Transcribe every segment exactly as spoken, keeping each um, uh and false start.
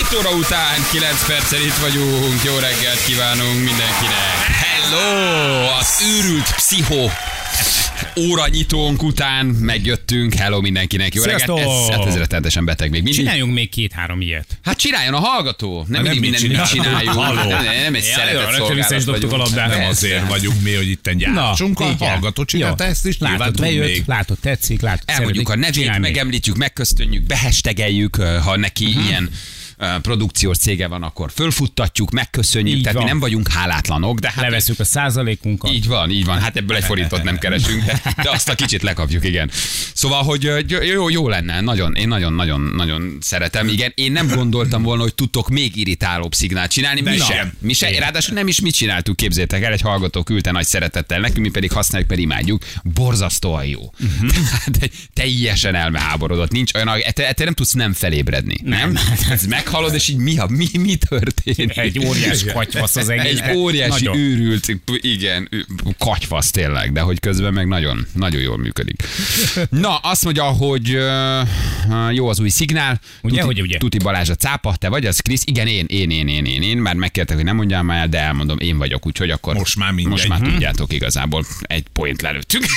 hét óra után kilenc perccel itt vagyunk. Jó reggelt kívánunk mindenkinek. Hello! Az őrült pszicho óranyitónk után megjöttünk. Hello mindenkinek. Jó reggelt. Ez, hát ez rettentesen beteg még mindig. Csináljunk még két-három ilyet. Hát csináljon a hallgató. Nem mindig mindent mi csináljuk. Nem, nem egy szeretett szolgálat vagyunk. Nem azért vagyunk mi, hogy itten gyártsunk. A hallgató csinálta ezt is. Látod, bejött, látod, tetszik, látod. Elmondjuk a nevét, megemlítjük, megköszönjük, behestegeljük, ha neki uh-huh. ilyen uh, produkciós cége van, akkor fölfuttatjuk, megköszönjük, így tehát van. Mi nem vagyunk hálátlanok. De hát leveszünk a százalékunkat. Így van, így van. Hát ebből egy forintot nem keresünk, de, de azt a kicsit lekapjuk, igen. Szóval, hogy jó, jó lenne, nagyon, én nagyon-nagyon-nagyon szeretem. Igen, én nem gondoltam volna, hogy tudtok még irritálóbb szignált csinálni. Mi sem. Mi sem. Ráadásul nem is mit csináltuk, képzétek el, egy hallgató küldte nagy szeretettel nekünk, mi pedig használjuk, mert imádjuk. Borzasztóan jó. Uh-huh. De teljesen elmeháborodott. Nincs olyan, te, te nem tudsz nem felébredni. Nem? nem? Ez meghalod, és így mi, mi, mi történik? Egy óriás katyvasz az egész. Egy óriási nagyon őrült, igen, katyvasz tényleg, de hogy közben meg nagyon, nagyon jól működik. Na, azt mondja, hogy uh, jó az új szignál. Ugye, Tuti, hogy ugye? Tuti Balázs a cápa, te vagy az, Krisz? Igen, én, én, én, én, én, én. Már megkértek, hogy nem mondjam már el, de elmondom, én vagyok, úgyhogy akkor most már mindegy. Most már tudjátok igazából. Egy point lelőttünk.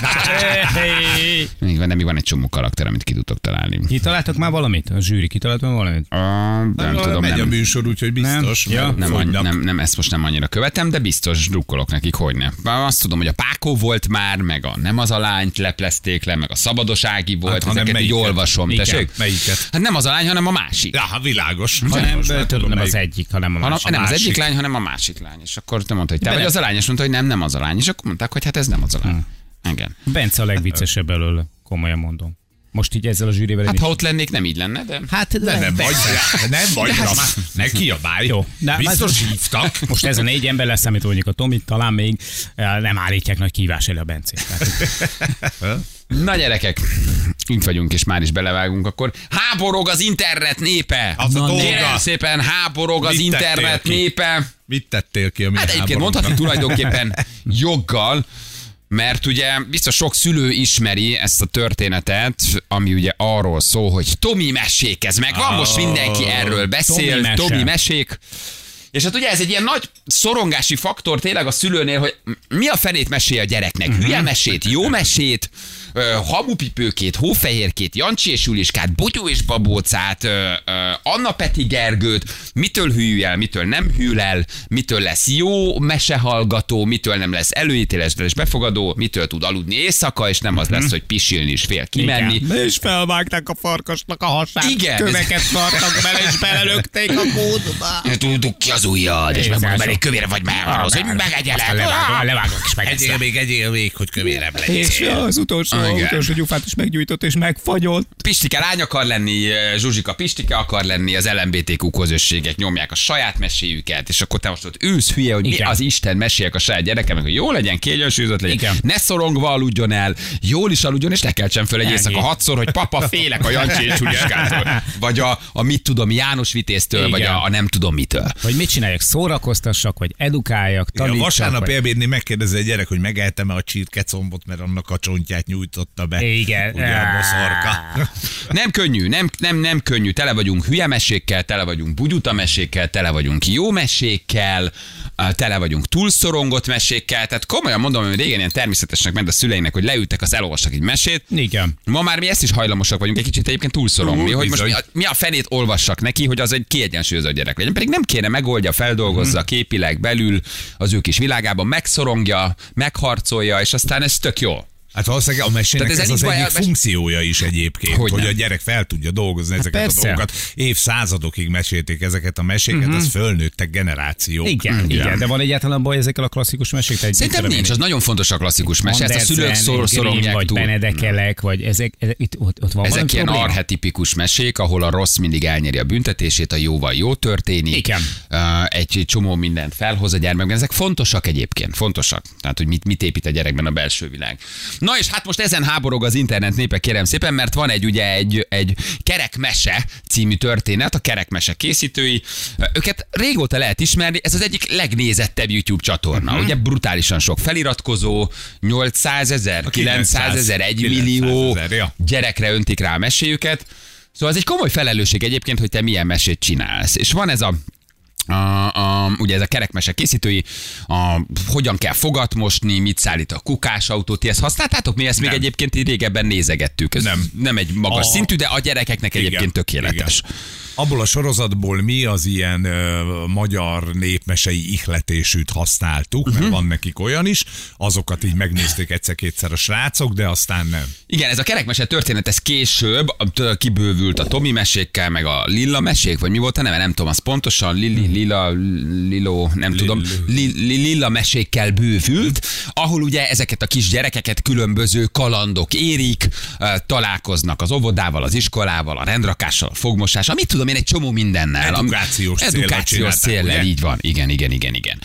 Még van, még van egy csomó karakter, amit ki tudtok találni. Kitaláltak már valamit? A zsűri kitalált már valamit? Uh, nem, nem tudom, megy nem. a műsor, úgyhogy biztos. Nem, ja. nem, any, nem, nem, ezt most nem annyira követem, de biztos drukkolok nekik, hogy ne. Azt tudom, hogy a Pákó volt már, meg a Nem az a lányt leplezték le, meg a Szabados Ági volt, hát, ezeket így olvasom. Tessék? Melyiket? Hát nem az a lány, hanem a másik. Ja, világos. Hanem, nem, tudom, nem az egyik, hanem a másik. Nem az egyik lány, hanem a másik lány. És akkor te mondtad, hogy te vagy az a lány, és mondta, hogy nem, nem az a lány. És akkor mondták, hogy hát ez nem az a lány. Igen. Bence a legviccesebb belőle, komolyan mondom. Most így ezzel a zsűrivel. Hát ha ott lennék, nem így lenne, de... Hát de nem vagy, nem vagy, ne kiabálj. Jó. Biztos hívtak. Most ez a négy ember lesz, amit mondjuk a Tomit, talán még nem állítják nagy kívás elő a Bencét. Na gyerekek, itt vagyunk, és már is belevágunk, akkor háborog az internet népe! Az a dolga. Kérem szépen, háborog az internet népe! Mit tettél ki, ami hát egyébként mondhatni tulajdonképpen joggal, mert ugye biztos sok szülő ismeri ezt a történetet, ami ugye arról szól, hogy Tomi mesék, ez meg van, most mindenki erről beszél, Tomi, Tomi mesék. És hát ugye ez egy ilyen nagy szorongási faktor tényleg a szülőnél, hogy mi a fenét mesélj a gyereknek? Uh-huh. Hülye mesét, jó mesét, uh, hamupipőkét, hófehérkét, Jancsi és Juliskát, Bogyó és Babócát, uh, uh, Anna Peti Gergőt, mitől hűl el, mitől nem hűl el, mitől lesz jó mesehallgató, mitől nem lesz előítéletlen és befogadó, mitől tud aludni éjszaka, és nem az lesz, hogy pisilni is fél kimenni. Igen. És felvágták a farkasnak a hasát, igen, köveket szartak bele, és belelökték a kódba. Tudjuk ki az ujjad, és megmondom elég kövére vagy már ahhoz, hogy megegyeled. Levágok és megeszem. Egyél még, egyél még, hogy kövérebb legyen. És az utolsó, ah, utolsó gyufát is meggyújtott és megfagyott. Pistike lány akar lenni, Zsuzsika Pistike akar lenni, az el em bé té kú közösségek nyomják a saját meséjüket, és akkor te most ott ülsz hülye, hogy igen, mi az Isten meséljek a saját gyerekemnek, hogy jó legyen, kiegyensúlyozott legyen, igen, ne szorongva aludjon el, jól is aludjon, és ne keltsen föl egy éjszaka hatszor, hogy papa, félek a Jancsi és Juliskától. Vagy a, a mit tudom János Vitéztől, igen, vagy a, a nem tudom mitől. Vagy mit csináljak, szórakoztassak, vagy edukáljak, tanítsak. Ja, vasárnap vagy... ebédnél megkérdezi a gyerek, hogy megeltem-e a csirkecombot, mert annak a csontját nyújtotta be. Igen. Ugye a boszorka. Nem könnyű, nem, nem, nem könnyű. Tele vagyunk hülye mesékkel, tele vagyunk bugyuta mesékkel, tele vagyunk jó mesékkel, tele vagyunk túlszorongott mesékkel. Tehát komolyan mondom, hogy régen ilyen természetesnek ment a szüleinek, hogy leültek, az elolvastak egy mesét. Igen. Ma már mi ezt is hajlamosak vagyunk egy kicsit egyébként túlszorongni, uh, hogy most mi a, mi a fenét olvassak neki, hogy az egy kiegyensúlyozott gyerek legyen. Pedig nem kéne, megoldja, feldolgozza, uh-huh, képileg belül az ő kis világában, megszorongja, megharcolja, és aztán ez tök jó. Hát valószínűleg a mesének ez, ez az egyik mes... funkciója is egyébként, hogy, hogy a gyerek fel tudja dolgozni hát ezeket persze a dolgokat. Évszázadokig mesélték ezeket a meséket, uh-huh, az fölnőttek generációk. Igen, igen, igen, de van egyáltalán baj ezekkel a klasszikus mesékkel? Szerintem nincs, az nagyon fontos a klasszikus mesé. Ezt a szülők szor, szorongják vagy túl. Vagy Benedekelek, vagy ezek, ezek itt, ott, ott van ezek ilyen probléma? archetipikus mesék, ahol a rossz mindig elnyeri a büntetését, a jóval jó történik. Igen. Uh, egy csomó mindent felhoz a gyermekben. Ezek fontosak egyébként, fontosak. Tehát, hogy mit, mit épít a gyerekben a belső világ. Na és hát most ezen háborog az internet népe, kérem szépen, mert van egy ugye egy, egy Kerekmese című történet, a Kerekmese készítői. Őket régóta lehet ismerni, ez az egyik legnézettebb YouTube csatorna. Uh-huh. Ugye brutálisan sok feliratkozó, nyolcszázezer, kilencszázezer, egy millió ja. gyerekre öntik rá a meséjüket. Szóval ez egy komoly felelősség egyébként, hogy te milyen mesét csinálsz. És van ez a A, a, ugye ez a kerekmese készítői, a, hogyan kell fogat mosni, mit szállít a kukásautó. Ti ezt használtátok? Mi ezt nem. még egyébként régebben nézegettük. Ez nem. nem egy magas a... szintű, de a gyerekeknek igen, egyébként tökéletes. Igen. Abból a sorozatból mi az ilyen uh, magyar népmesei ihletésűt használtuk, uh-huh. mert van nekik olyan is, azokat így megnézték egyszer-kétszer a srácok, de aztán nem. Igen, ez a kerekmese történet, ez később kibővült a Tomi mesékkel, meg a Lilla mesék, vagy mi volt a neve, nem tudom, az pontosan, Lili, Lila, Lilo, nem Lil, tudom, li, li, Lilla mesékkel bővült, ahol ugye ezeket a kis gyerekeket különböző kalandok érik, találkoznak az óvodával, az iskolával, a rendrakással, a fogmosással, mit tudom én, egy csomó mindennel. Edukációs céllal. Edukációs céllal, így van. Igen, igen, igen, igen.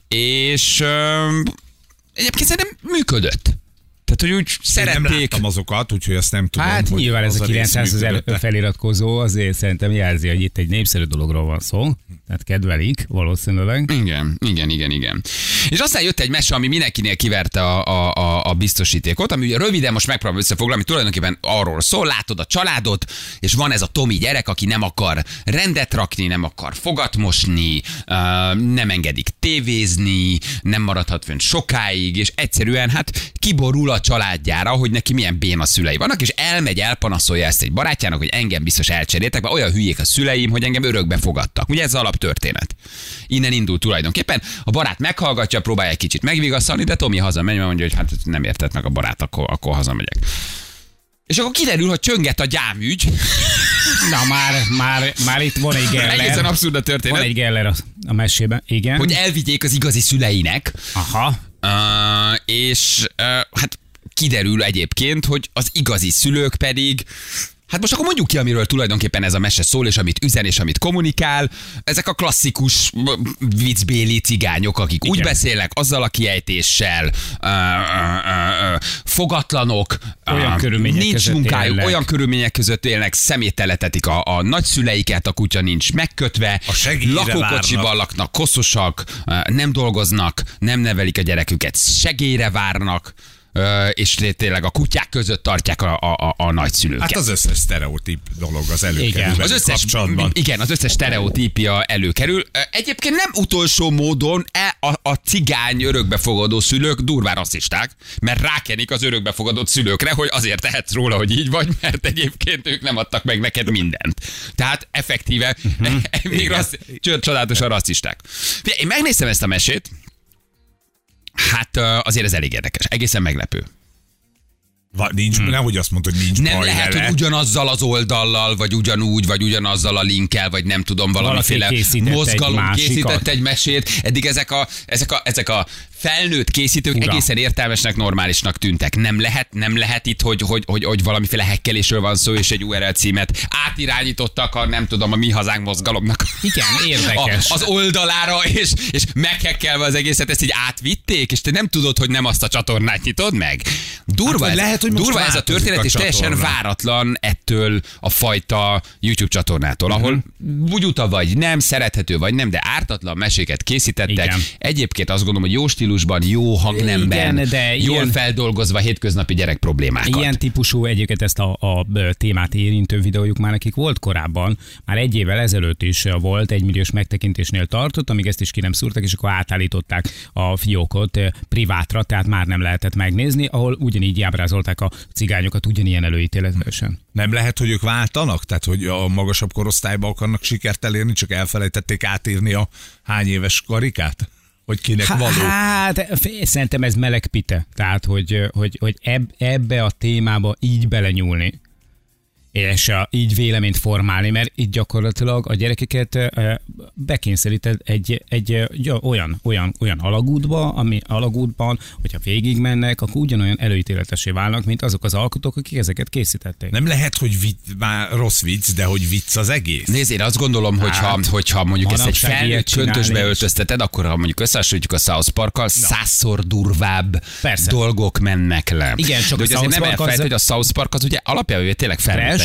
És uh, egyébként szerintem működött. Tehát, hogy úgy szerették. Én nem láttam azokat, úgyhogy azt nem tudom. Hát nyilván ez a kilencszázezer feliratkozó azért szerintem jelzi, hogy itt egy népszerű dologról van szó. Tehát kedvelik valószínűleg. Igen, igen, igen, igen. És aztán jött egy mese, ami mindenkinél kiverte a, a, a biztosítékot, ami ugye röviden most megpróbálom összefoglalni, ami tulajdonképpen arról szól, látod a családot, és van ez a Tomi gyerek, aki nem akar rendet rakni, nem akar fogat mosni, nem engedik tévézni, nem maradhat fönn sokáig, és egyszerűen hát kiborul a családjára, hogy neki milyen béna szülei vannak, és elmegy, elpanaszolja ezt egy barátjának, hogy engem biztos elcseréltek, mert olyan hülyék a szüleim, hogy engem örökbe fogadtak. Ugye ez az alaptörténet. Innen indul tulajdonképpen. A barát meghallgatja, próbálja egy kicsit megvigasztalni, de Tomi hazamegy, mert mondja, hogy hát nem értett meg a barát, akkor, akkor hazamegyek. És akkor kiderül, hogy csönget a gyámügy. Na már, már, már itt van egy Geller. Egészen abszurd a történet. Van egy Geller a, a mesében, igen. Hogy elvigyék az igazi szüleinek. Aha. Uh, és uh, hát kiderül egyébként, hogy az igazi szülők pedig, hát most akkor mondjuk ki, amiről tulajdonképpen ez a mese szól, és amit üzen, és amit kommunikál. Ezek a klasszikus viccbéli cigányok, akik igen. úgy beszélnek, azzal a kiejtéssel, uh, uh, uh, fogatlanok, olyan uh, körülmények nincs között munkájuk, élnek. olyan körülmények között élnek, szemétteletetik a, a nagyszüleiket, a kutya nincs megkötve, lakókocsiban laknak, koszosak, uh, nem dolgoznak, nem nevelik a gyereküket, segélyre várnak, és tényleg a kutyák között tartják a, a, a nagyszülőket. Hát az összes sztereotíp dolog az előkerül. Az összes, igen, az összes sztereotípia előkerül. Egyébként nem utolsó módon a, a cigány örökbefogadó szülők durván rasszisták, mert rákenik az örökbefogadott szülőkre, hogy azért tehetsz róla, hogy így vagy, mert egyébként ők nem adtak meg neked mindent. Tehát effektíve uh-huh. még rassz, csodálatosan rasszisták. Én megnéztem ezt a mesét. Hát azért ez elég érdekes. Egészen meglepő. Va, nincs, hmm. nehogy azt mondod, hogy nincs nem baj lehet, vele. hogy ugyanazzal az oldallal, vagy ugyanúgy, vagy ugyanazzal a linkkel, vagy nem tudom, valamiféle mozgalom egy készített egy mesét. Eddig ezek a, ezek a, ezek a felnőtt készítők Ura. egészen értelmesnek, normálisnak tűntek. Nem lehet, nem lehet itt, hogy, hogy, hogy, hogy valamiféle hekkelésről van szó, és egy u er el címet átirányítottak a, nem tudom, a Mi Hazánk mozgalomnak. Igen, érdekes. A, az oldalára, és, és meghekkelve az egészet, ezt így átvitték, és te nem tudod, hogy nem azt a csatornát nyitod meg. Durva, hát, ez, lehet, hogy durva ez a történet, a és teljesen váratlan ettől a fajta YouTube csatornától, uh-huh. ahol bugyuta vagy nem, szerethető vagy nem, de ártatlan meséket készítettek. Igen. Egyébként azt gondolom, hogy jó stílusban, jó hangnemben, igen, de jól ilyen, feldolgozva hétköznapi gyerek problémákat. Ilyen típusú egyébként ezt a, a témát érintő videójuk már nekik volt korábban, már egy évvel ezelőtt is volt, egy milliós megtekintésnél tartott, amíg ezt is ki nem szúrtak, és akkor átállították a fiókot privátra, tehát már nem lehetett megnézni, ahol ugyanígy ábrázolták a cigányokat ugyanilyen előítéletesen. Nem lehet, hogy ők váltanak? Tehát, hogy a magasabb korosztályba akarnak sikert elérni, csak elfelejtették átírni a hány éves karikát? Hogy kinek való? Hát szerintem ez meleg pite. Tehát, hogy, hogy, hogy eb, ebbe a témába így belenyúlni, és így véleményt formálni, mert itt gyakorlatilag a gyerekeket bekényszeríted egy, egy olyan, olyan, olyan alagútba, ami alagútban, hogyha végig mennek, akkor ugyanolyan előítéletesé válnak, mint azok az alkotók, akik ezeket készítették. Nem lehet, hogy vicc, már rossz vicc, de hogy vicc az egész. Nézd, én azt gondolom, hát, hogyha, hogyha mondjuk ezt egy felnőtt köntösbe öltözteted, akkor ha mondjuk összehasonlítjuk a South Parkkal, százszor durvább Persze. dolgok mennek le. Igen, csak de a azért nem elfelejt, az... hogy a South Park az ugye alapjában tényleg felnőtt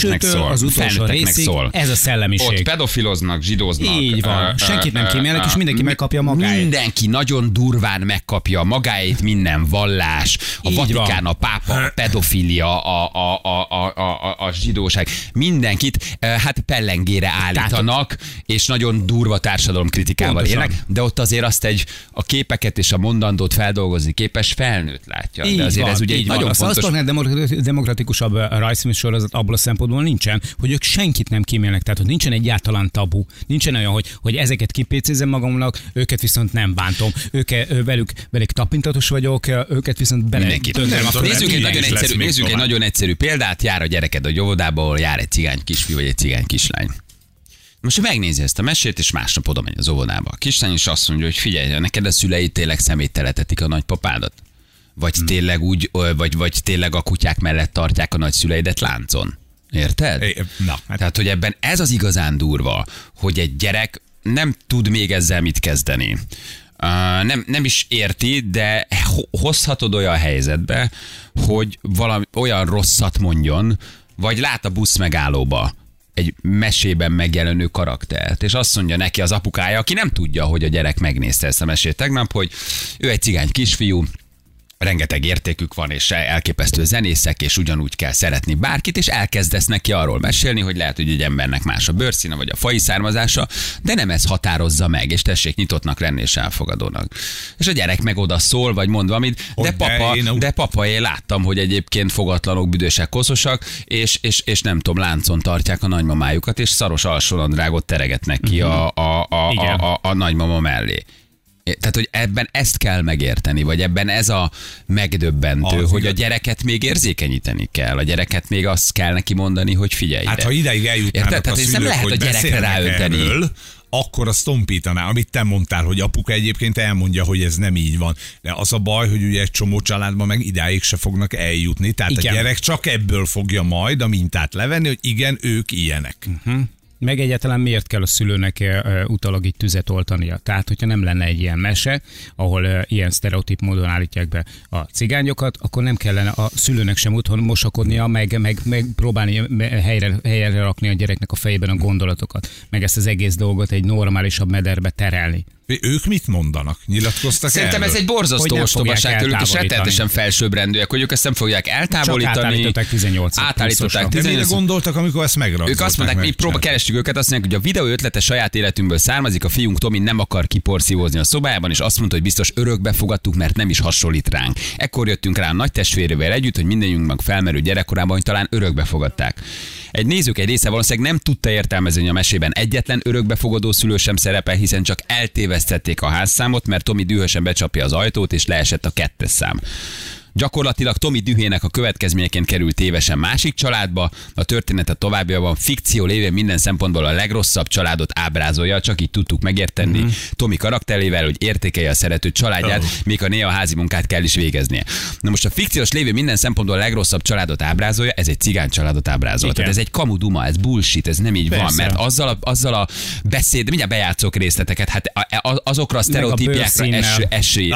elsőtől az utolsó részig szól. ez a szellemiség. Ott pedofiloznak, zsidóznak. Így van. Uh, Senkit nem kímélnek, és mindenki megkapja magáét. Mindenki nagyon durván megkapja magáét, minden vallás, a Így Vatikán, van. a pápa, a pedofilia, a, a, a, a, a, a zsidóság. Mindenkit hát pellengére állítanak, és nagyon durva társadalomkritikával Pontosan. élnek, de ott azért azt egy a képeket és a mondandót feldolgozni képes felnőtt látja. Így de azért van, ez ugye egy van. nagyon A fontos... South demokratikusabb rajzfilmsorozat abból a szempontból nincsen, hogy ők senkit nem kímélnek, tehát hogy nincsen egyáltalán tabu. Nincsen olyan, hogy, hogy ezeket kipécézem magamnak, őket viszont nem bántom. Őke, velük, velük tapintatos vagyok, őket viszont bele... Mindenkit. Nem, Nem, nézzük egy, nagyon egyszerű, nézzük egy nagyon egyszerű példát, jár a gyereked a óvodába, ahol jár egy cigány kisfiú vagy egy cigány kislány. Most ő megnézi ezt a mesét, és másnap oda megy az óvodába. A kislány is azt mondja, hogy figyelj, neked a szüleid tényleg szemétteletetik a nagypapádat? Vagy hmm. tényleg úgy, vagy, vagy tényleg a kutyák mellett tartják a nagyszüleidet láncon? Érted? É, na, hát. Tehát, hogy ebben ez az igazán durva, hogy egy gyerek nem tud még ezzel mit kezdeni. Uh, nem, nem is érti, de hozhatod olyan helyzetbe, hogy valami olyan rosszat mondjon, vagy lát a busz megállóba egy mesében megjelenő karaktert, és azt mondja neki az apukája, aki nem tudja, hogy a gyerek megnézte ezt a mesét tegnap, hogy ő egy cigány kisfiú, rengeteg értékük van, és elképesztő zenészek, és ugyanúgy kell szeretni bárkit, és elkezdesz neki arról mesélni, hogy lehet, hogy egy embernek más a bőrszíne, vagy a faji származása, de nem ez határozza meg, és tessék nyitottnak lenni, és elfogadónak. És a gyerek meg oda szól, vagy mond valamit, de papa, de, de papa, én láttam, hogy egyébként fogatlanok, büdösek, koszosak, és, és, és nem tudom, láncon tartják a nagymamájukat, és szaros alsónadrágot teregetnek ki a, a, a, a, a, a nagymama mellé. Tehát, hogy ebben ezt kell megérteni, vagy ebben ez a megdöbbentő, az hogy igaz. A gyereket még érzékenyíteni kell, a gyereket még azt kell neki mondani, hogy figyelj Hát ide. ha ideig eljutnának Érted? a szülők, nem lehet hogy a gyerekre ráönteni. Erről, akkor azt tompítaná, amit te mondtál, hogy apuka egyébként elmondja, hogy ez nem így van. De az a baj, hogy ugye egy csomó családban meg idáig se fognak eljutni, tehát igen. A gyerek csak ebből fogja majd a mintát levenni, hogy igen, ők ilyenek. Uh-huh. Meg egyáltalán miért kell a szülőnek uh, utalag így tüzet oltania? Tehát, hogyha nem lenne egy ilyen mese, ahol uh, ilyen sztereotíp módon állítják be a cigányokat, akkor nem kellene a szülőnek sem otthon mosakodnia, meg, meg, meg próbálni helyre, helyre rakni a gyereknek a fejében a gondolatokat, meg ezt az egész dolgot egy normálisabb mederbe terelni. Ők mit mondanak? Nyilatkoztak Szerintem erről? ez egy borzasztó ostobaság tőlük, és rettenetesen felsőbbrendűek, hogy ők ezt nem fogják eltávolítani. Csak átállították tizennyolcra. Átállították tizennyolcra. De mire gondoltak, amikor ezt megragzolták? Ők azt mondták, mi próba kerestük őket, azt mondják, hogy a videó ötlete saját életünkből származik, a fiunk Tomi nem akar kiporszívózni a szobájában, és azt mondta, hogy biztos örökbe fogadtuk, mert nem is hasonlít ránk. Ekkor jöttünk rá a nagy testvérével együtt, hogy mindenjünknek felmerült gyerekkorában, hogy talán örökbe fogadták. Egy nézők egy része valószínűleg nem tudta értelmezni, hogy a mesében egyetlen örökbefogadó szülő sem szerepel, hiszen csak eltévesztették a házszámot, mert Tomi dühösen becsapja az ajtót, és leesett a kettes szám. Gyakorlatilag Tomi dühének a következményeként került tévesen másik családba, a történetet továbbiakban fikció lévén minden szempontból a legrosszabb családot ábrázolja, csak így tudtuk megérteni mm-hmm. Tomi karakterével, hogy értékelje a szerető családját, oh. még a néha házi munkát kell is végeznie. Na most a fikciós lévén minden szempontból a legrosszabb családot ábrázolja, ez egy cigány családot ábrázol. Tehát ez egy kamuduma, ez bullshit, ez nem így Persze. van, mert azzal a, azzal a beszéd, mindjárt bejátszok részleteket, hát azokra a sztereotípiákra esély. Esély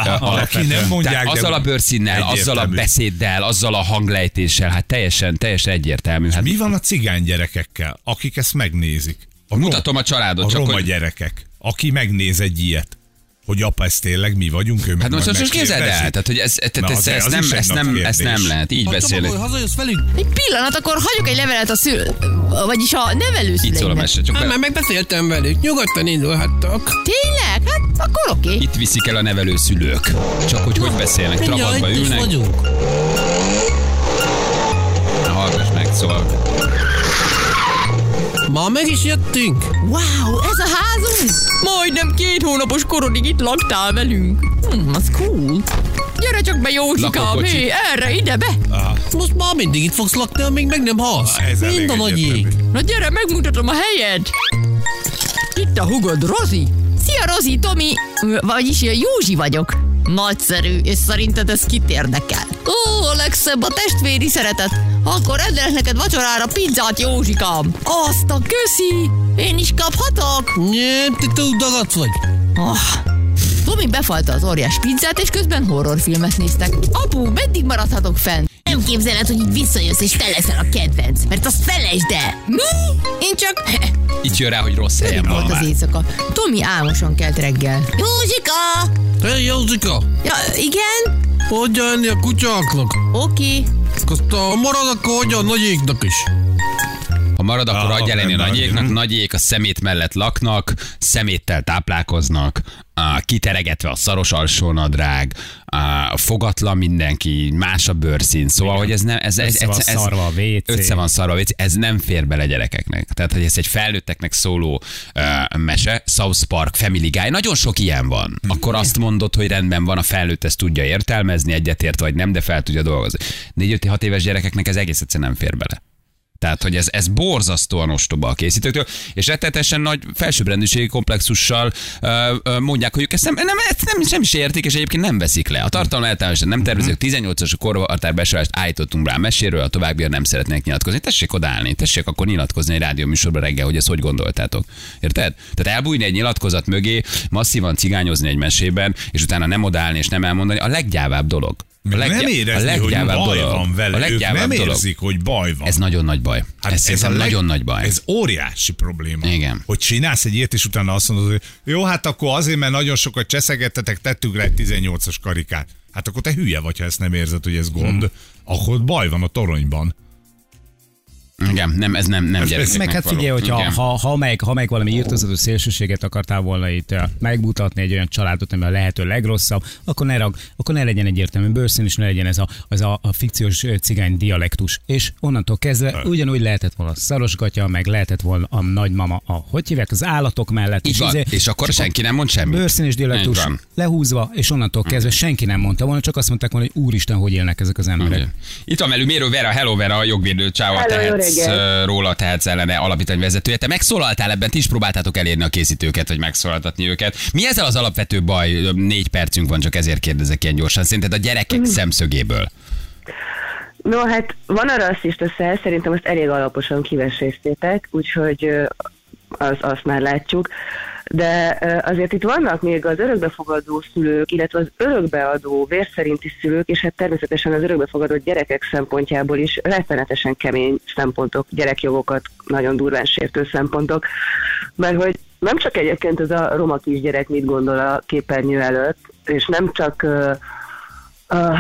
azzal a bőrszínnel, azzal a beszéddel, azzal a hanglejtéssel, hát teljesen, teljesen egyértelmű. Hát mi van a cigány gyerekekkel, akik ezt megnézik? A Mutatom a családot. A csak roma hogy... gyerekek, aki megnéz egy ilyet, hogy apa, ez tényleg mi vagyunk, ő hát most most képzeld el, tehát, hogy ez, tehát ez, ez, nem, ez, nem, ez nem lehet, így beszélni. Egy pillanat, akkor hagyjuk egy levelet a szül... vagyis a nevelőszüleimnek. Hát már megbeszéltem velük, nyugodtan indulhattok. Tényleg? Hát akkor oké. Okay. Itt viszik el a nevelőszülők. Csak hogy hogy beszélnek, Trabantba ülnek. Na, hallgass meg, szóval... Ma meg is jöttünk? Wow, ez a házunk? Majdnem két hónapos korodig itt laktál velünk. Hm, az cool. Gyere csak be, Józsikám, hé, erre, ide be. Ah. Most már mindig itt fogsz lakni, amíg meg nem halsz. Ah, mind a nagy ég. Na gyere, megmutatom a helyed. Itt a hugod, Rozi. Szia, Rozi, Tomi, vagyis Józsi vagyok. Nagyszerű, és szerinted ez kit érdekel? Ó, a legszebb a testvéri szeretet. Akkor rendelek neked vacsorára pizzát, Józsikám. Azt a köszi! Én is kaphatok? Nem, te túl dagadsz vagy. Oh. Tomi befalta az óriás pizzát, és közben horrorfilmet néztek. Apu, meddig maradhatok fenn? Nem képzeled, hogy így visszajössz és te leszel a kedvenc? Mert azt felejtsd el. Mi? Én csak... Itt jön rá, hogy rossz helyen van volt már. az éjszaka. Tomi álmosan kelt reggel. Józsika! Hé, Józsika! Ja, igen? Hagyja enni a kutyáknak. Oké. Azt a marad, akkor hagyja a nagyéknak is. Ha marad, akkor Ah, adja lenni a nem, nagyéknak. nem. Nagyék a szemét mellett laknak, szeméttel táplálkoznak, a kiteregetve a szaros alsónadrág, a fogatlan mindenki, más a bőrszín. Szóval, hogy ez nem... Ez, ez, Össze van ez, ez, szarva a vé cé. Össze van szarva a vé cé. Ez nem fér bele gyerekeknek. Tehát, hogy ez egy felnőtteknek szóló uh, mese, South Park, Family Guy, nagyon sok ilyen van. Akkor azt mondod, hogy rendben van, a felnőtt ezt tudja értelmezni, egyetért vagy nem, de fel tudja dolgozni. négy-öt-hat éves gyerekeknek ez egész egyszerűen nem fér bele. Tehát, hogy ez, ez borzasztóan ostoba a készítőktől, és rettenetesen nagy felsőbbrendűségi komplexussal ö, ö, mondják, hogy ők ezt nem, nem, ezt nem, nem is értik, és egyébként nem veszik le. A tartalom eltállását nem tervezők, tizennyolcas korhatár besorolást állítottunk rá a meséről, a továbbiak nem szeretnék nyilatkozni. Tessék odállni, tessék akkor nyilatkozni egy rádióműsorban reggel, hogy ezt hogy gondoltátok. Érted? Tehát elbújni egy nyilatkozat mögé, masszívan cigányozni egy mesében, és utána nem odállni és nem elmondani, a leggyávább dolog. A leggyá... Nem érezni, hogy baj dolog. van vele. Ők nem dolog. érzik, hogy baj van. Ez nagyon nagy baj. Hát ez ez a leg... nagyon nagy baj. Ez óriási probléma. Igen. Hogy csinálsz egy ilyet, és utána azt mondod, hogy jó, hát akkor azért, mert nagyon sokat cseszegettetek, tettük rá egy tizennyolcas karikát. Hát akkor te hülye vagy, ha ezt nem érzed, hogy ez gond. Hmm. Akkor baj van a toronyban. Igen, nem, ez nem, nem gyerekeknek Meg hát figyelj, való. hogyha Igen. ha, ha, meg, ha meg valami írtózatos szélsőséget akartál volna itt uh, megmutatni egy olyan családot, ami a lehető legrosszabb, akkor ne, rag, akkor ne legyen egyértelmű bőrszín, és ne legyen ez a, az a, a fikciós uh, cigány dialektus. És onnantól kezdve ugyanúgy lehetett volna a szarosgatya, meg lehetett volna a nagymama, a, hogy hívják, az állatok mellett. Így van, és akkor senki nem mond semmit. Bőrszín dialektus Így van. lehúzva, és onnantól kezdve senki nem mondta volna, csak azt mondták volna, hogy úristen, hogy élnek ezek az emberek. Igen. Itt van velünk Mérő Vera, hello Vera, jogvédő, csáva, Hello, jó tehetsz reggelt. uh, róla, tehetsz ellene alapítvány vezetője. Te megszólaltál ebben, ti is próbáltátok elérni a készítőket, vagy megszólaltatni őket. Mi ezzel az alapvető baj? Négy percünk van, csak ezért kérdezek ilyen gyorsan. Szerinted a gyerekek szemszögéből? No, hát van a rasszista szel, szerintem azt elég alaposan kiveséztétek, úgyhogy ö, az, azt már látjuk. De ö, azért itt vannak még az örökbefogadó szülők, illetve az örökbeadó vérszerinti szülők, és hát természetesen az örökbefogadott gyerekek szempontjából is rettenetesen kemény szempontok, gyerekjogokat nagyon durván sértő szempontok, mert hogy nem csak egyébként ez a roma kisgyerek mit gondol a képernyő előtt, és nem csak ö, Uh,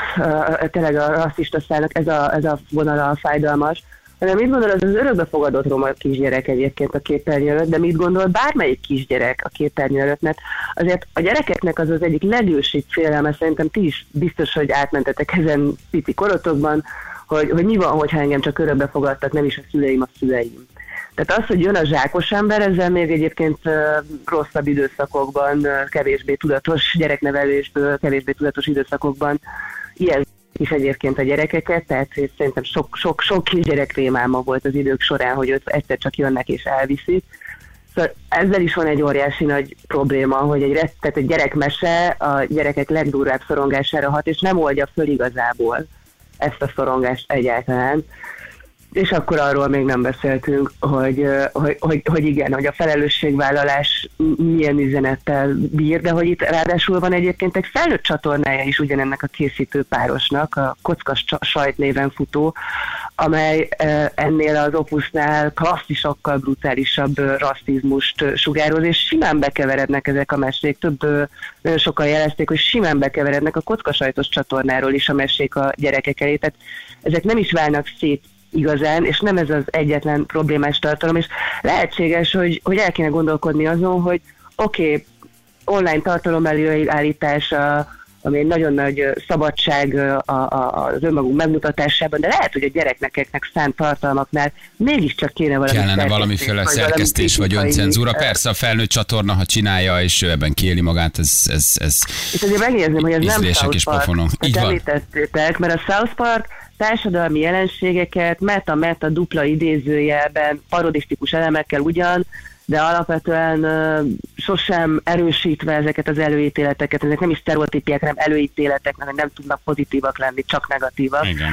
uh, tényleg a rasszista szálnak ez a, ez a vonala a fájdalmas, hanem mit gondol az az örökbefogadott roma kisgyerek egyébként a képernyő előtt, de mit gondol bármelyik kisgyerek a képernyő előtt, mert azért a gyerekeknek az az egyik legősibb félelme, szerintem ti is biztos, hogy átmentetek ezen pici korotokban, hogy, hogy mi van, hogyha engem csak örökbefogadtak, nem is a szüleim a szüleim. Tehát az, hogy jön a zsákos ember, ezzel még egyébként uh, rosszabb időszakokban, uh, kevésbé tudatos gyereknevelésből, kevésbé tudatos időszakokban ilyen is egyébként a gyerekeket, tehát szerintem sok, sok, sok kisgyerek rémálma volt az idők során, hogy őt egyszer csak jönnek és elviszik. Szóval ezzel is van egy óriási nagy probléma, hogy egy, tehát egy gyerekmese a gyerekek legdurvább szorongására hat, és nem oldja föl igazából ezt a szorongást egyáltalán. És akkor arról még nem beszéltünk, hogy, hogy, hogy, hogy igen, hogy a felelősségvállalás milyen üzenettel bír, de hogy itt ráadásul van egyébként egy felnőtt csatornája is ugyanennek a készítő párosnak, a Kockas Sajt néven futó, amely ennél az opusznál klasszisokkal brutálisabb rasszizmust sugároz, és simán bekeverednek ezek a mesék. Több, nagyon sokan jelezték, hogy simán bekeverednek a Kockasajtos csatornáról is a mesék a gyerekek elé. Tehát ezek nem is válnak szét igazán, és nem ez az egyetlen problémás tartalom, és lehetséges, hogy, hogy el kéne gondolkodni azon, hogy oké, okay, online tartalom előállítása, ami egy nagyon nagy szabadság a, a, az önmagunk megmutatásában, de lehet, hogy a gyereknek szánt tartalmaknál mégiscsak kéne valami Kellene valamiféle szerkesztés vagy öncenzúra. Persze a felnőtt csatorna, ha csinálja, és ő ebben kiéli magát, ez, ez, ez és azért megjegyezném, hogy ez nem South Park, így van. Említettétek, mert a South Park társadalmi jelenségeket meta-meta dupla idézőjelben, parodisztikus elemekkel ugyan, de alapvetően uh, sosem erősítve ezeket az előítéleteket, ezek nem is sztereotípiák, hanem előítéletek, mert nem tudnak pozitívak lenni, csak negatívak. Igen.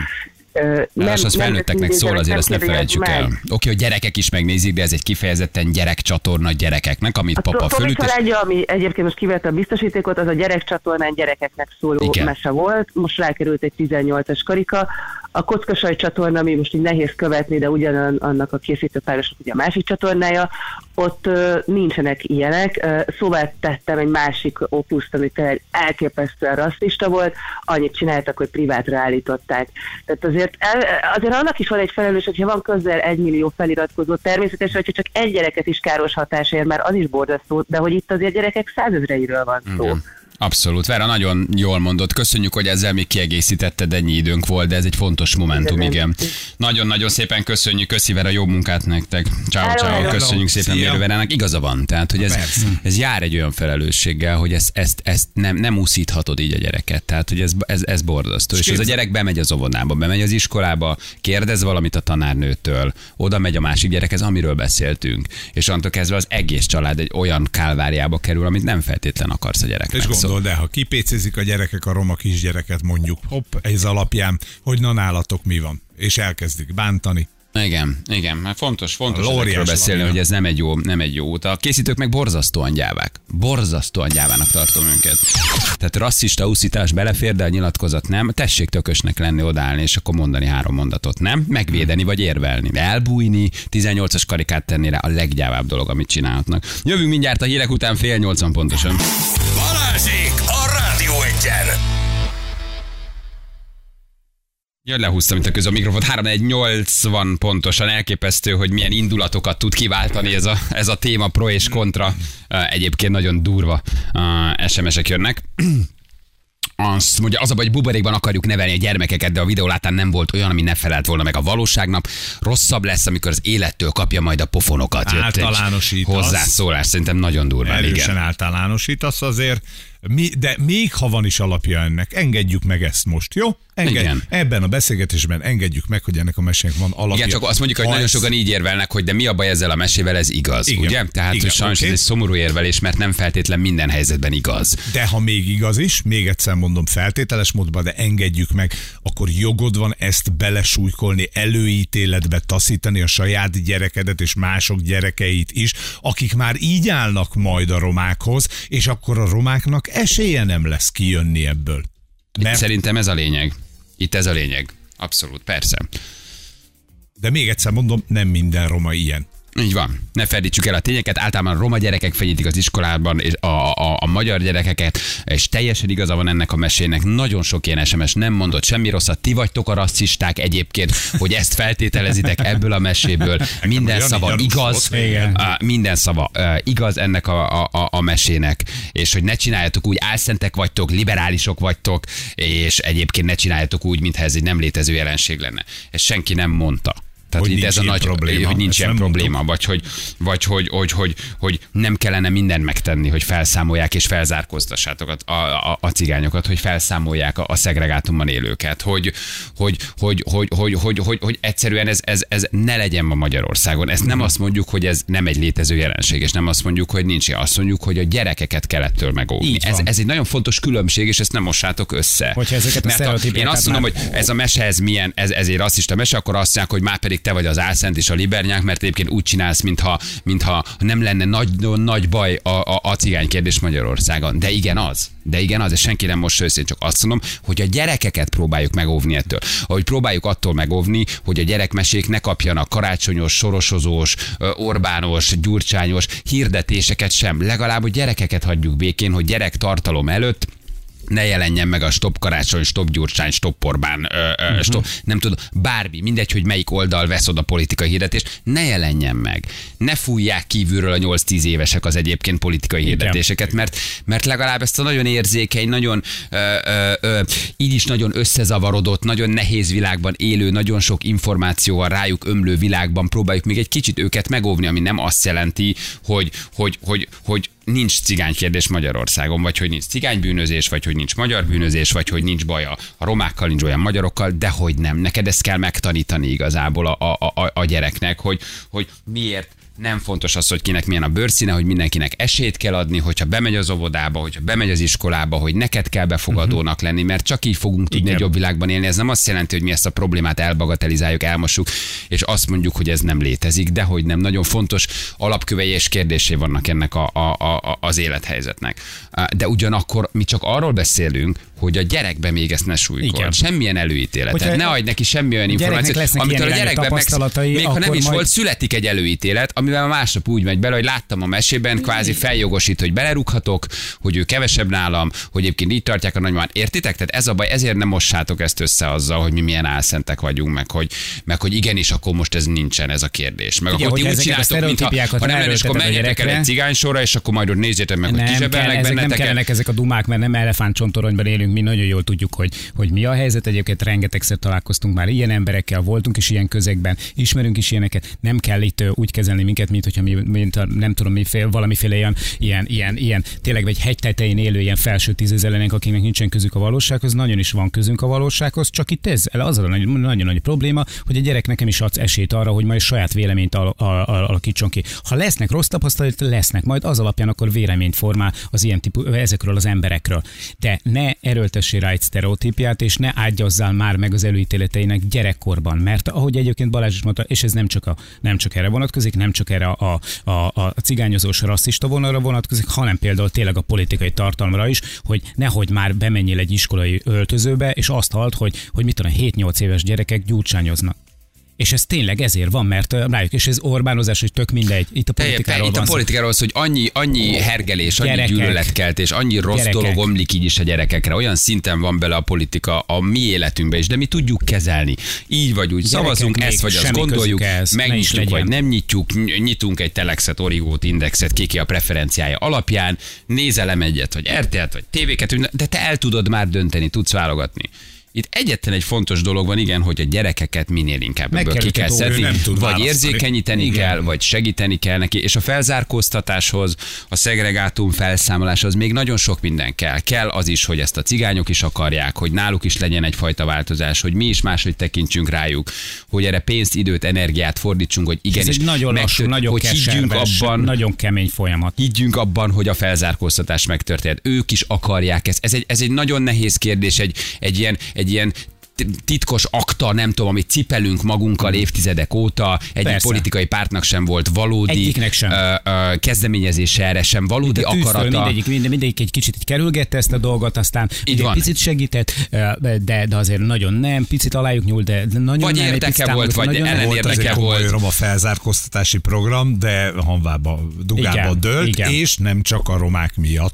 Nem, az felnőtteknek szól, azért azt ne felejtsük el. Oké, okay, hogy gyerekek is megnézik, de ez egy kifejezetten gyerekcsatorna gyerekeknek, amit a papa fölüt. A családja, ami egyébként most kivette a biztosítékot, az a gyerekcsatornán gyerekeknek szóló igen. mese volt. Most rákerült egy tizennyolcas karika. A Kockasaj csatorna, ami most így nehéz követni, de ugyanannak a készítőpárosnak ugye a másik csatornája, ott uh, nincsenek ilyenek. Uh, szóval tettem egy másik opuszt, ami tényleg elképesztően rasszista volt, annyit csináltak, hogy privátra állították. Tehát azért, el, azért annak is van egy felelős, hogyha van közel egy millió feliratkozó, természetesen, hogyha csak egy gyereket is káros hatás ér, mert az is borzasztó, de hogy itt azért gyerekek százezreiről van szó. Igen. Abszolút. Vera, nagyon jól mondott. Köszönjük, hogy ezzel még kiegészítetted, ennyi időnk volt, de ez egy fontos momentum, igen. Nagyon-nagyon szépen köszönjük. Köszi, Vera, jó munkát nektek. Ciao, ciao. Köszönjük szépen Mérő Verának. Igaza van. Tehát, hogy ez, ez jár egy olyan felelősséggel, hogy ezt, ezt, ezt nem, nem úszíthatod így a gyereket. Tehát, hogy ez, ez, ez borzasztó. És ez a gyerek bemegy az óvodába, bemegy az iskolába, kérdez valamit a tanárnőtől, oda megy a másik gyerekhez, amiről beszéltünk. És onnantól kezdve az egész család egy olyan kálváriába kerül, amit nem feltétlen akarsz a gyereknek. De ha kipécézik a gyerekek a roma kisgyereket, mondjuk, hopp, ez alapján, hogy na nálatok mi van, és elkezdik bántani. Igen, igen, mert fontos, fontos ezekről beszélni, hogy ez nem egy jó, nem egy jó út. A készítők meg borzasztóan gyávák. Borzasztóan gyávának tartom őket. Tehát rasszista úszítás belefér, de a nyilatkozat nem. Tessék tökösnek lenni, odállni, és akkor mondani három mondatot, nem? Megvédeni vagy érvelni. Elbújni, tizennyolcas karikát tenni rá a leggyávább dolog, amit csinálhatnak. Jövünk mindjárt a hírek után fél nyolcan pontosan. Balázsék a Rádió Egyen! Ja, lehúztam itt a közben a mikrofont. három egy nyolcvan pontosan, elképesztő, hogy milyen indulatokat tud kiváltani ez a, ez a téma, pro és kontra. Egyébként nagyon durva es em esek jönnek. Azt mondja, az a baj, hogy buborékban akarjuk nevelni a gyermekeket, de a videó látán nem volt olyan, ami ne felelt volna meg a valóságnak. Rosszabb lesz, amikor az élettől kapja majd a pofonokat. Általánosítasz. Hozzászólás, szerintem nagyon durván. Erősen igen. általánosítasz azért. Mi, de még ha van is alapja ennek, engedjük meg ezt most, jó? Engedj, ebben a beszélgetésben engedjük meg, hogy ennek a mesének van alapja. Igen, csak azt mondjuk, hogy ha nagyon ez... sokan így érvelnek, hogy de mi a baj ezzel a mesével, ez igaz, igen, ugye? Tehát igen, sajnos okay. Ez egy szomorú érvelés, mert nem feltétlen minden helyzetben igaz. De ha még igaz is, még egyszer mondom feltételes módban, de engedjük meg, akkor jogod van ezt belesújkolni, előítéletbe taszítani a saját gyerekedet és mások gyerekeit is, akik már így állnak majd a romákhoz, és akkor a romáknak esélye nem lesz kijönni ebből. Mert... Szerintem ez a lényeg. Itt ez a lényeg. Abszolút, persze. De még egyszer mondom, nem minden roma ilyen. Így van. Ne ferdítsük el a tényeket. Általában a roma gyerekek fenyítik az iskolában és a, a, a magyar gyerekeket, és teljesen igaza van ennek a mesének. Nagyon sok ilyen es em es nem mondott semmi rosszat. Ti vagytok a rasszisták egyébként, hogy ezt feltételezitek ebből a meséből. Minden szava igaz. Minden szava igaz ennek a, a, a mesének. És hogy ne csináljatok úgy, álszentek vagytok, liberálisok vagytok, és egyébként ne csináljatok úgy, mintha ez egy nem létező jelenség lenne. Ezt senki nem mondta. Tehát hogy ez a nagy probléma, hogy nincs ilyen probléma, vagy, hogy, vagy hogy, hogy, hogy, hogy nem kellene mindent megtenni, hogy felszámolják és felzárkóztassátok a, a, a cigányokat, hogy felszámolják a, a szegregátumban élőket, hogy, hogy, hogy, hogy, hogy, hogy, hogy, hogy egyszerűen ez, ez, ez ne legyen ma Magyarországon. Ezt nem azt mondjuk, hogy ez nem egy létező jelenség, és nem azt mondjuk, hogy nincs. Azt mondjuk, hogy a gyerekeket kell ettől megóvni. Ez, ez egy nagyon fontos különbség, és ezt nem mossátok össze. Hogyha ezeket Mert a, én azt mondom, már... hogy ez a mese, ez milyen, ez, ez egy rasszista mese, akkor azt mondják, hogy már pedig te vagy az álszent és a libernyák, mert egyébként úgy csinálsz, mintha, mintha nem lenne nagy, nagy baj a, a, a cigány kérdés Magyarországon. De igen az. De igen az, és senki nem most őszintén, csak azt mondom, hogy a gyerekeket próbáljuk megóvni ettől. Ahogy próbáljuk attól megóvni, hogy a gyerekmesék ne kapjanak karácsonyos, sorosozós, Orbános, gyurcsányos hirdetéseket sem. Legalább a gyerekeket hagyjuk békén, hogy gyerek tartalom előtt ne jelenjen meg a stop karácsony, stop gyurcsány, stop Orbán, ö, ö, uh-huh. stop, nem tudom, bármi, mindegy, hogy melyik oldal vesz oda politikai hirdetést, ne jelenjen meg. Ne fújják kívülről a nyolc-tíz évesek az egyébként politikai hirdetéseket, mert, mert legalább ezt a nagyon érzékeny, nagyon ö, ö, ö, így is nagyon összezavarodott, nagyon nehéz világban élő, nagyon sok információval rájuk ömlő világban próbáljuk még egy kicsit őket megóvni, ami nem azt jelenti, hogy, hogy, hogy, hogy nincs cigánykérdés Magyarországon, vagy hogy nincs cigánybűnözés, vagy hogy nincs magyar bűnözés, vagy hogy nincs baj a romákkal, nincs olyan magyarokkal, de hogy nem. Neked ezt kell megtanítani igazából a, a, a, a gyereknek, hogy, hogy miért nem fontos az, hogy kinek milyen a bőrszíne, hogy mindenkinek esélyt kell adni, hogyha bemegy az óvodába, hogyha bemegy az iskolába, hogy neked kell befogadónak lenni, mert csak így fogunk tudni Igen. egy jobb világban élni. Ez nem azt jelenti, hogy mi ezt a problémát elbagatelizáljuk, elmossuk, és azt mondjuk, hogy ez nem létezik, de hogy nem. Nagyon fontos alapkövei és kérdései vannak ennek a, a, a, az élethelyzetnek. De ugyanakkor mi csak arról beszélünk, hogy a gyerekbe még ezt ne súlykolj. Semmilyen előítéletet. Hogyha ne adj neki semmilyen információt, amitől a gyerekben meg, még ha nem is majd... volt, születik egy előítélet, amivel másnap úgy megy bele, hogy láttam a mesében, kvázi feljogosít, hogy belerúghatok, hogy ő kevesebb nálam, hogy egyébként így tartják a nagymamát. Értitek? Tehát ez a baj, ezért nem mossátok ezt össze azzal, hogy mi milyen álszentek vagyunk, meg hogy, meg hogy igenis, akkor most ez nincsen ez a kérdés. Meg igen, akkor ti úgy csináltok, mintha ha nem lenne, és akkor menjetek el egy cigánysorra, és akkor majd ott nézzétek meg, hogy kizsebelnek benneteket. Nem kellenek ezek a dumák, mert nem elefántcsontoronyban élünk. Mi nagyon jól tudjuk, hogy, hogy mi a helyzet. Egyébként rengetegszer találkoztunk már ilyen emberekkel, voltunk is ilyen közegben, ismerünk is ilyeneket. Nem kell itt úgy kezelni minket, mint hogyha mi, mint a, nem tudom, miféle, valamiféle ilyen, ilyen, ilyen, ilyen tényleg egy hegy tetején élő ilyen felső tízezer lennénk, akiknek nincsen közük a valósághoz. Nagyon is van közünk a valósághoz, csak itt ez az a nagyon, nagyon nagy probléma, hogy a gyerek nekem is adsz esélyt arra, hogy majd saját véleményt al, al, al, alakítson ki. Ha lesznek rossz tapasztalatok, lesznek, majd az alapján akkor véleményt formál az ilyen típus, ezekről az emberekről. De ne erőltessé rá egy sztereotípiát, és ne ágyazzál már meg az előítéleteinek gyerekkorban, mert ahogy egyébként Balázs is mondta, és ez nem csak, a, nem csak erre vonatkozik, nem csak erre a, a, a, a cigányozós rasszista vonalra vonatkozik, hanem például tényleg a politikai tartalomra is, hogy nehogy már bemenjél egy iskolai öltözőbe, és azt halld, hogy, hogy mit tudom, hét-nyolc éves gyerekek gyurcsányoznak. És ez tényleg ezért van, mert rájuk, és ez Orbánozás, hogy tök mindegy. Itt a politikáról Itt a politikáról szó, hogy annyi, annyi hergelés, annyi gyerekek, gyűlöletkeltés, annyi rossz gyerekek. dolog omlik így is a gyerekekre. Olyan szinten van bele a politika a mi életünkbe is, de mi tudjuk kezelni. Így vagy úgy szavazunk, ezt vagy azt gondoljuk, ez, megnyitjuk vagy nem nyitjuk, nyitunk egy telexet, origót, indexet, kiki a preferenciája alapján, nézelem egyet, vagy er té el-t, vagy tévéket, de te el tudod már dönteni, tudsz válogatni. Itt egyetlen egy fontos dolog van, igen, hogy a gyerekeket minél inkább ebből ki kell szedni, vagy érzékenyíteni igen. kell, vagy segíteni kell neki, és a felzárkóztatáshoz, a szegregátum felszámoláshoz még nagyon sok minden kell. Kell az is, hogy ezt a cigányok is akarják, hogy náluk is legyen egyfajta változás, hogy mi is máshogy tekintsünk rájuk, hogy erre pénzt, időt, energiát fordítsunk, hogy igenis. Ez egy nagyon lassú, nagyon hogy higgyünk abban, nagyon kemény folyamat. Higgyünk abban, hogy a felzárkóztatás megtörtént. Ők is akarják ezt. Ez egy, ez egy nagyon nehéz kérdés, egy, egy ilyen egy ilyen titkos akta, nem tudom, amit cipelünk magunkkal évtizedek óta, egy Persze. politikai pártnak sem volt valódi sem. Ö, ö, kezdeményezése erre, sem valódi akarata. Mindegyik, mindegyik egy kicsit így kerülgette ezt a dolgot, aztán egy picit segített, de, de azért nagyon nem, picit alájuk nyúl, de nagyon vagy nem. Vagy érdeke volt, vagy ellen érdeke volt. Volt a felzárkóztatási program, de hanvába, dugába dőlt, és nem csak a romák miatt.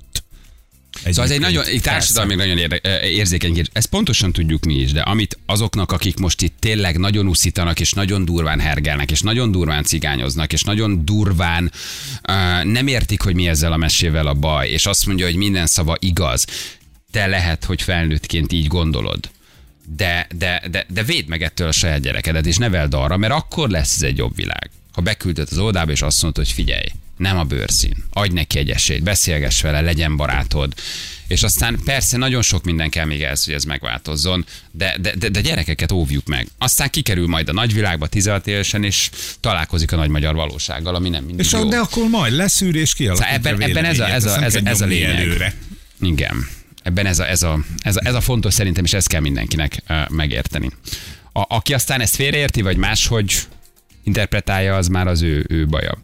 Egy szóval ez egy nagyon, egy társadalmi nagyon érde, érzékeny kérdés. Ezt pontosan tudjuk mi is, de amit azoknak, akik most itt tényleg nagyon uszítanak, és nagyon durván hergelnek, és nagyon durván cigányoznak, és nagyon durván uh, nem értik, hogy mi ezzel a mesével a baj, és azt mondja, hogy minden szava igaz. Te lehet, hogy felnőttként így gondolod. De, de, de, de védd meg ettől a saját gyerekedet, és neveld arra, mert akkor lesz ez egy jobb világ. Ha beküldött az óvodába, és azt mondta, hogy figyelj, nem a bőrszín. Adj neki egy esélyt, beszélgess vele, legyen barátod. És aztán persze nagyon sok minden kell még ehhez, hogy ez megváltozzon, de, de, de, de gyerekeket óvjuk meg. Aztán kikerül majd a nagyvilágba tizenhat évesen, és találkozik a nagy magyar valósággal, ami nem mindig és jó. De akkor majd leszűrés kialakítja szóval ebben, ebben ez a, ez a, ez a, ez a lényeg. Előre. Igen. Ebben ez a, ez, a, ez, a, ez a fontos szerintem, és ezt kell mindenkinek uh, megérteni. A, aki aztán ezt félreérti, vagy máshogy interpretálja, az már az ő, ő baja.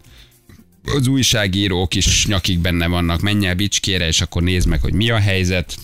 Az újságírók is nyakig benne vannak, menj el Bicskére, és akkor nézd meg, hogy mi a helyzet.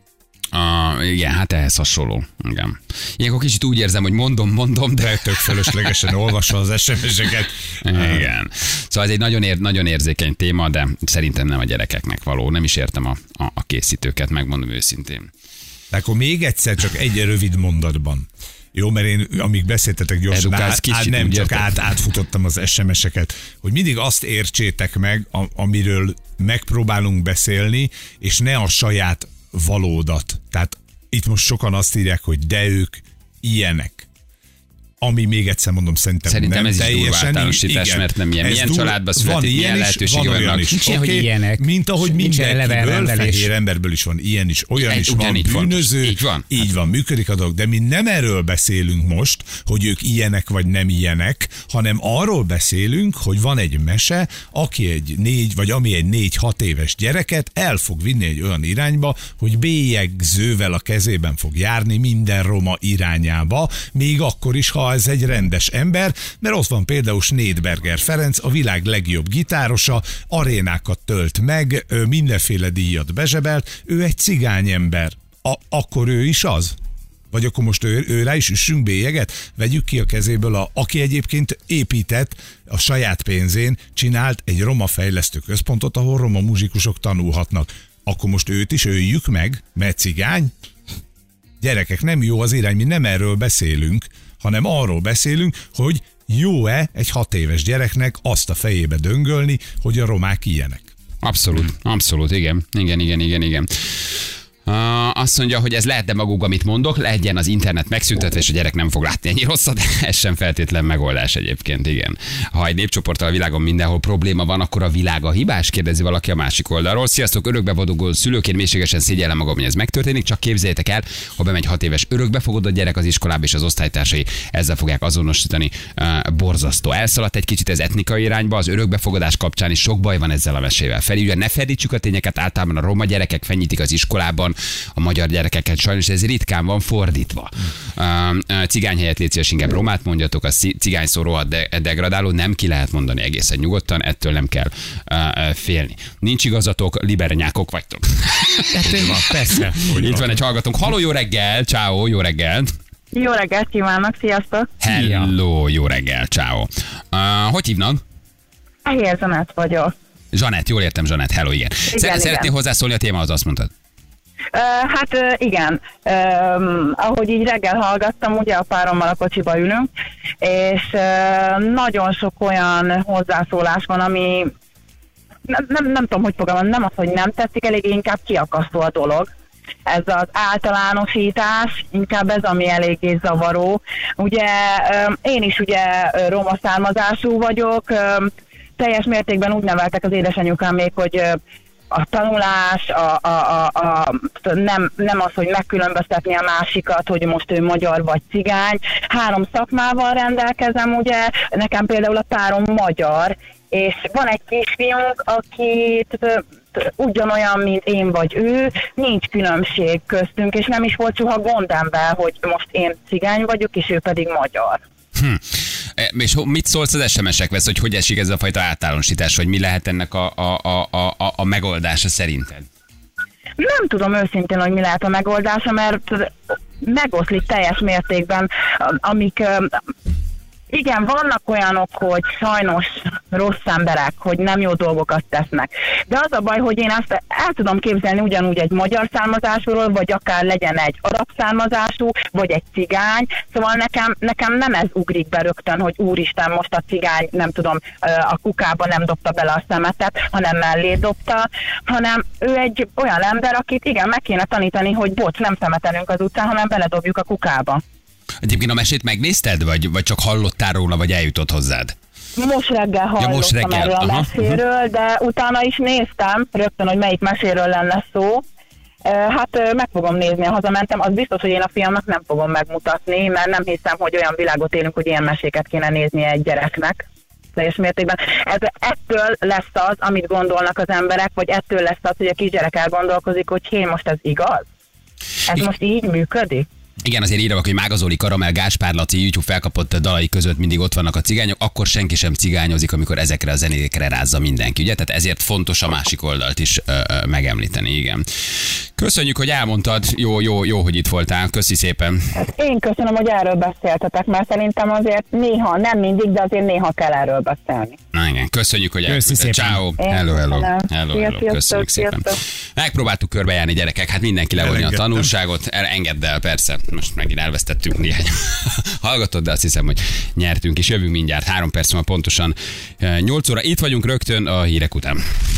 Uh, igen, hát ehhez hasonló. Igen. Ilyenkor kicsit úgy érzem, hogy mondom, mondom, de tök fölöslegesen olvasva az es em es-eket. Igen. Szóval ez egy nagyon, ér, nagyon érzékeny téma, de szerintem nem a gyerekeknek való. Nem is értem a, a, a készítőket, megmondom őszintén. De akkor még egyszer csak egy rövid mondatban. Jó, mert én, amíg beszéltetek gyorsan, át, át, nem csak át, átfutottam az es em es-eket, hogy mindig azt értsétek meg, a, amiről megpróbálunk beszélni, és ne a saját valódat. Tehát itt most sokan azt írják, hogy de ők ilyenek. ami még egyszer mondom, szerintem, szerintem nem ez is durva teljesen általánosítás, igen, mert nem ilyen. ez Milyen dur- családba van születik, ilyen milyen is, lehetőségek van olyan vannak. is. Nincsen, hogy Oké, ilyenek. mint ahogy Nincsen mindenkiből levelrendelés. fehér emberből is van ilyen is, olyan Egy- is van, ugyanígy fontos. bűnöző, Így van. így van, működik a dolog, de mi nem erről beszélünk most, hogy ők ilyenek vagy nem ilyenek, hanem arról beszélünk, hogy van egy mese, aki egy négy, vagy ami egy négy-hat éves gyereket el fog vinni egy olyan irányba, hogy bélyegzővel a kezében fog járni minden roma irányába, még akkor is, ha ez egy rendes ember, mert ott van például Snédberger Ferenc, a világ legjobb gitárosa, arénákat tölt meg, ő mindenféle díjat bezsebelt, ő egy cigány ember. A- akkor ő is az? Vagy akkor most ő, ő rá is üssünk bélyeget? Vegyük ki a kezéből, a, aki egyébként épített a saját pénzén, csinált egy roma fejlesztő központot, ahol roma muzsikusok tanulhatnak. Akkor most őt is öljük meg, mert cigány? Gyerekek, nem jó az irány, mi nem erről beszélünk, hanem arról beszélünk, hogy jó-e egy hat éves gyereknek azt a fejébe döngölni, hogy a romák ilyenek. Abszolút, abszolút, igen. Igen, igen, igen, igen. Uh, azt mondja, hogy ez lehet, de maguk, amit mondok, legyen az internet megszüntetve, és a gyerek nem fog látni ennyi rosszat, ez sem feltétlen megoldás egyébként, igen. Ha egy népcsoporttal a világon mindenhol probléma van, akkor a világ a hibás, kérdezi valaki a másik oldalról. Sziasztok, örökbefogadó szülőként mélységesen szégyellem magam, hogy ez megtörténik, csak képzeljétek el, ha bemegy hat éves örökbefogadott gyerek az iskolába, és az osztálytársai ezzel fogják azonosítani. Uh, borzasztó. Elszaladt egy kicsit ez etnikai irányba, az örökbefogadás kapcsán is sok baj van ezzel a mesével. Felül, ne ferdítsük a tényeket, általában a roma gyerekek fenyítik az iskolában a magyar gyerekeket, sajnos ez ritkán van fordítva. Uh, cigány helyett légy szíves, inkább romát mondjatok, a cigány szó rohadt de- degradáló, nem ki lehet mondani egészen nyugodtan, ettől nem kell uh, félni. Nincs igazatok, liberenyákok vagytok. Persze. Itt van egy hallgatónk. Halló, jó reggel, ciao, jó reggelt. Jó reggelt kívánok, sziasztok! Hello, jó reggel, ciao. Uh, hogy hívnak? Fehér Zsanett vagyok. Zsanett, jól értem, Zsanett, hello, igen. igen Szeretnél igen. hozzászólni a témához, azt mondtad. Uh, hát uh, igen, uh, ahogy így reggel hallgattam, ugye a párommal a kocsiba ülünk, és uh, nagyon sok olyan hozzászólás van, ami nem, nem, nem tudom, hogy fogalmam, nem az, hogy nem tetszik, elég inkább kiakasztó a dolog. Ez az általánosítás, inkább ez, ami eléggé zavaró. Ugye uh, én is ugye roma származású vagyok, uh, teljes mértékben úgy neveltek az édesanyukám még, hogy uh, a tanulás, a, a, a, a, nem, nem az, hogy megkülönböztetni a másikat, hogy most ő magyar vagy cigány. Három szakmával rendelkezem, ugye, nekem például a párom magyar, és van egy kisfiunk, aki ugyanolyan, mint én vagy ő, nincs különbség köztünk, és nem is volt soha gond ebben, hogy most én cigány vagyok, és ő pedig magyar. Hm. És mit szólsz az es em es-ekhez, hogy hogy esik ez a fajta általánosítás, vagy mi lehet ennek a, a, a, a, a megoldása szerinted? Nem tudom őszintén, hogy mi lehet a megoldása, mert megoszlik teljes mértékben, amik... Igen, vannak olyanok, hogy sajnos rossz emberek, hogy nem jó dolgokat tesznek. De az a baj, hogy én ezt el tudom képzelni ugyanúgy egy magyar származásúról, vagy akár legyen egy arab származású, vagy egy cigány. Szóval nekem, nekem nem ez ugrik be rögtön, hogy úristen, most a cigány, nem tudom, a kukába nem dobta bele a szemetet, hanem mellé dobta, hanem ő egy olyan ember, akit igen, meg kéne tanítani, hogy bocs, nem szemetelünk az utcán, hanem beledobjuk a kukába. Egyébként a mesét megnézted, vagy, vagy csak hallottál róla, vagy eljutott hozzád? Most reggel hallottam ja, most reggel. erről a Aha, meséről, uh-huh. de utána is néztem rögtön, hogy melyik meséről lenne szó. Hát meg fogom nézni, ha hazamentem, az biztos, hogy én a fiamnak nem fogom megmutatni, mert nem hiszem, hogy olyan világot élünk, hogy ilyen meséket kéne néznie egy gyereknek. Teljes mértékben. Ez, ettől lesz az, amit gondolnak az emberek, vagy ettől lesz az, hogy a kisgyerek elgondolkozik, hogy hé, most ez igaz? Ez most így működik? Igen, azért írnak, hogy Mága Zoli, Karamell, Gáspár Laci YouTube felkapott dalai között mindig ott vannak a cigányok, akkor senki sem cigányozik, amikor ezekre a zenékre rázza mindenki, ugye? Tehát ezért fontos a másik oldalt is ö, ö, megemlíteni, igen. Köszönjük, hogy elmondtad, jó, jó, jó, hogy itt voltál, köszi szépen. Én köszönöm, hogy erről beszéltetek, mert szerintem azért néha, nem mindig, de azért néha kell erről beszélni. Na igen, köszönjük, hogy elküldted. Ciao. Hello, hello. Hello, hello. Köszönjük szépen. Megpróbáltuk körbejárni, gyerekek, hát mindenki levonni a tanulságot, engedd el, persze. Most megint elvesztettünk néhány hallgatod, de azt hiszem, hogy nyertünk, és jövünk mindjárt három perc múlva pontosan nyolc óra. Itt vagyunk rögtön a hírek után.